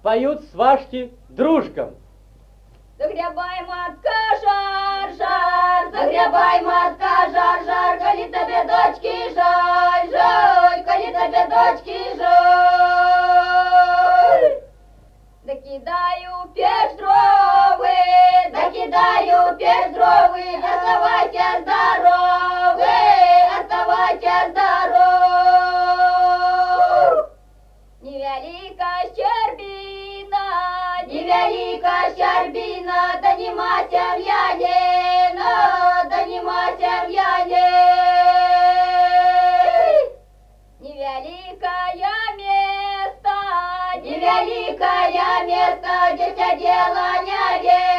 поют свашки дружкам. Загребай, матка, жар, жар, загребай, матка, жар, жар, коли тебе дочки жаль, жаль, коли тебе дочки жаль. Докидаю печь дровы, докидаю печь дровы, оставайся здоровы, оставайся здоров. Невелика щербина, невелика щербина, да нема семьянина, да нема семьянина. Невеликое место, невеликое место, где сидела невеста.